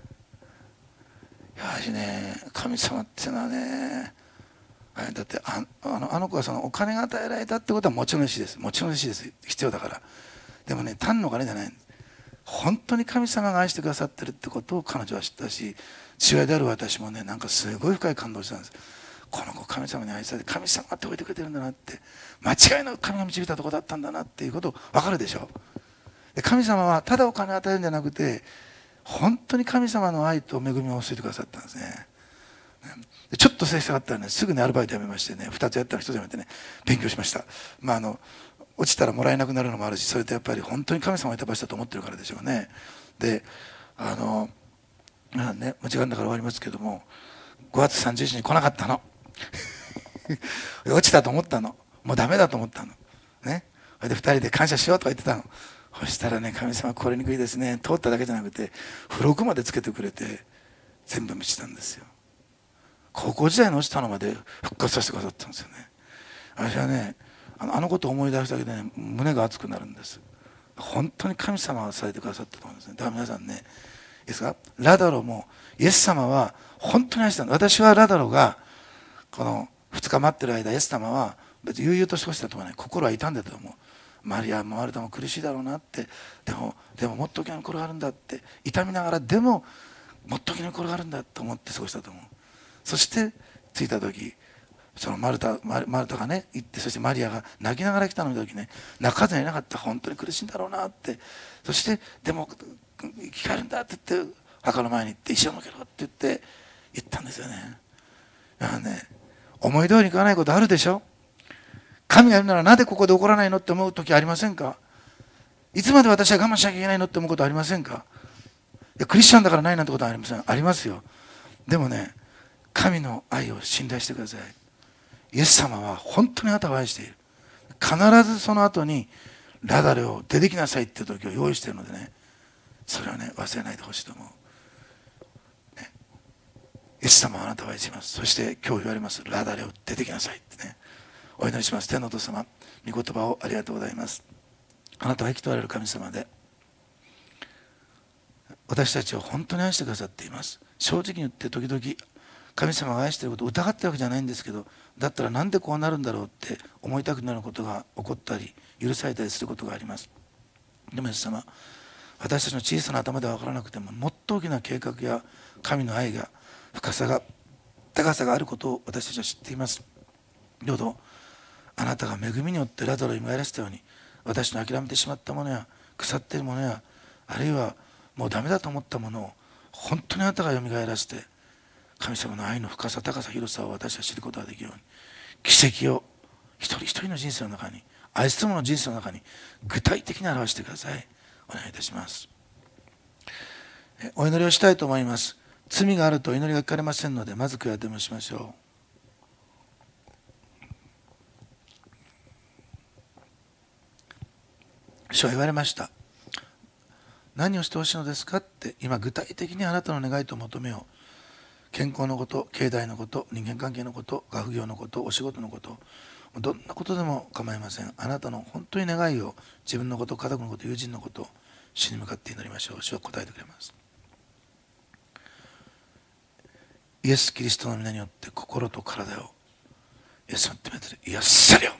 やはりね、神様っていうのはね、だってああのあの子はそのお金が与えられたってことはもちろん嬉しいです。もちろん嬉しいです。必要だから。でもね、単のお金じゃないんです。本当に神様が愛してくださってるってことを彼女は知ったし、父親である私もね、なんかすごい深い感動したんです。この子神様に愛されて神様って置いてくれてるんだなって、間違いなく神が導いたところだったんだなっていうこと分かるでしょ。で神様はただお金を与えるんじゃなくて、本当に神様の愛と恵みを教えてくださったんですね。でちょっと成績があったらね、すぐにアルバイト辞めましてね、ふたつやったらひとつ辞めてね、勉強しました。まああの落ちたらもらえなくなるのもあるし、それとやっぱり本当に神様をいた場所だと思ってるからでしょうね。であのまあね、時間だから終わりますけども、ごがつさんじゅういちにちに来なかったの落ちたと思ったの、もうダメだと思ったのね。それでふたりで感謝しようとか言ってたの。そしたらね、神様これにくいですね、通っただけじゃなくて付録までつけてくれて全部満ちたんですよ。高校時代の落ちたのまで復活させてくださったんですよね。私はね、あのあのことを思い出すだけで、ね、胸が熱くなるんです。本当に神様がされてくださったと思うんですね。だから皆さんね、いいですか、ラダロもイエス様は本当に愛したんです。私はラダロがこのふつか待ってる間、イエス様は別に悠々と過ごしたと思わない。心は痛んでたと思う。マリアもマルタも苦しいだろうなって、でもでももっと大きな心があるんだって、痛みながらでももっと大きな心があるんだと思って過ごしたと思う。そして着いた時、そのマルタマルタがね行って、そしてマリアが泣きながら来たのを見た時ね、泣かずにいなかった。本当に苦しいんだろうなって。そしてでも生き返るんだって言って、墓の前に行って石を向けろって言って言ったんですよね。だからね、思い通りにいかないことあるでしょ。神がいるならなぜここで起こらないのって思う時ありませんか。いつまで私は我慢しなきゃいけないのって思うことありませんか。いやクリスチャンだからないなんてことはありません。ありますよ。でもね、 神の愛を信頼してください。イエス様は本当にあなたを愛している。必ずその後にラダレを出てきなさいっていう時を用意しているのでね、それはね忘れないでほしいと思う、ね、イエス様はあなたを愛します。そして今日言われます、ラダレを出てきなさいってね、お祈りします。天のお父様、御言葉をありがとうございます。あなたは生きとおられる神様で、私たちを本当に愛してくださっています。正直に言って時々神様が愛していることを疑ってるわけじゃないんですけど、だったらなんでこうなるんだろうって思いたくなることが起こったり許されたりすることがあります。でもイエス様、私たちの小さな頭では分からなくてももっと大きな計画や神の愛が深さが高さがあることを私たちは知っています。どうぞあなたが恵みによってラザロを蘇らせたように、私の諦めてしまったものや腐っているものや、あるいはもうダメだと思ったものを本当にあなたが蘇らせて、神様の愛の深さ高さ広さを私は知ることができるように、奇跡を一人一人の人生の中に、愛する者の人生の中に具体的に表してください。お願いいたします。お祈りをしたいと思います。罪があると祈りが聞かれませんので、まず悔い改めをしましょう。主は言われました。何をしてほしいのですかって、今具体的にあなたの願いと求めを、健康のこと、経済のこと、人間関係のこと、学業のこと、お仕事のこと、どんなことでも構いません。あなたの本当に願いを、自分のこと、家族のこと、友人のこと、主に向かって祈りましょう。主は答えてくれます。イエス・キリストの皆によって心と体をイエスの手で癒されよ。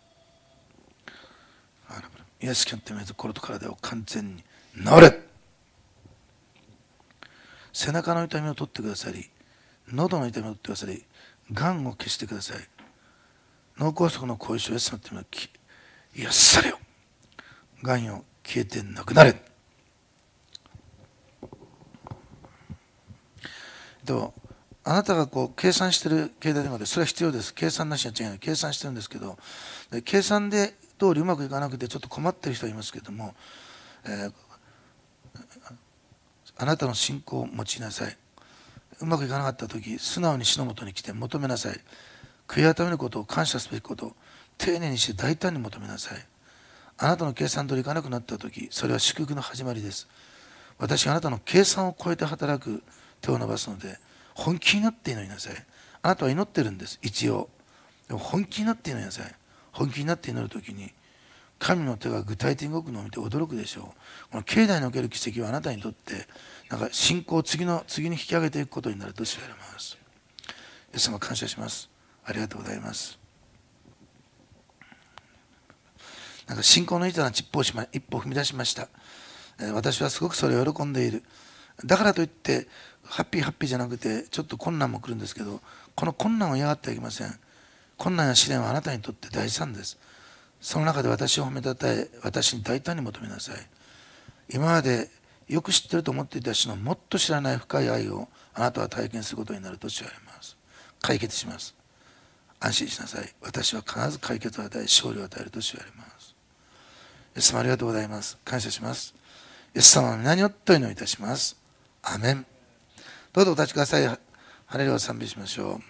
イエスの手で心と体を完全に治れ。背中の痛みを取ってくださり、喉の痛みを取ってくださり、がんを消してください。脳梗塞の後遺症をイエスの手で癒されよ。がんよ消えてなくなれ。でもあなたがこう計算している携帯電話で、それは必要です。計算なしには違いない。計算してるんですけど、計算で通りうまくいかなくてちょっと困っている人はいますけども、えー、あなたの信仰を持ちなさい。うまくいかなかった時、素直に主のもとに来て求めなさい。悔い改めることを、感謝すべきことを丁寧にして大胆に求めなさい。あなたの計算通りいかなくなった時、それは祝福の始まりです。私があなたの計算を超えて働く手を伸ばすので、本気になって祈りなさい。あなたは祈ってるんです、一応。でも本気になって祈りなさい。本気になって祈るときに、神の手が具体的に動くのを見て驚くでしょう。この境内における奇跡はあなたにとって、なんか信仰を次の次に引き上げていくことになると知られます。イエス様感謝します。ありがとうございます。なんか信仰の板の一歩をしま一歩踏み出しました。私はすごくそれを喜んでいる。だからといってハッピーハッピーじゃなくてちょっと困難も来るんですけど、この困難を嫌がってはいけません。困難や試練はあなたにとって大産です。その中で私を褒めたたえ、私に大胆に求めなさい。今までよく知っていると思っていた人のもっと知らない深い愛をあなたは体験することになると知られます。解決します。安心しなさい。私は必ず解決を与え、勝利を与えると知られます。イエス様ありがとうございます。感謝します。イエス様の皆によってお祈りいたします。アメン。どうぞお立ちください。ハレルヤを賛美しましょう。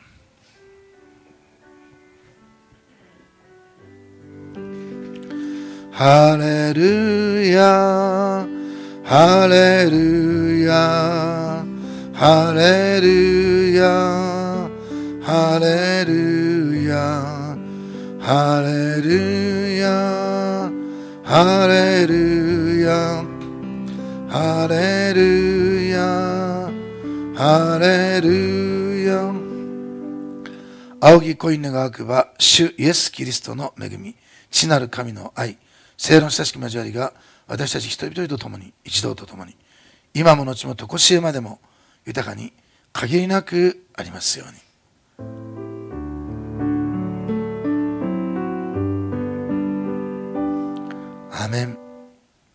ハレルヤ、ハレルヤ、ハレルヤ、ハレルヤ、ハレルヤ、ハレルヤ、ハレルヤ、ハレルヤ。青木恋願わくば、主イエス・キリストの恵み、父なる神の愛、聖霊の親しき交わりが私たち人々と共に、一同と共に、今も後も常しえまでも豊かに限りなくありますように。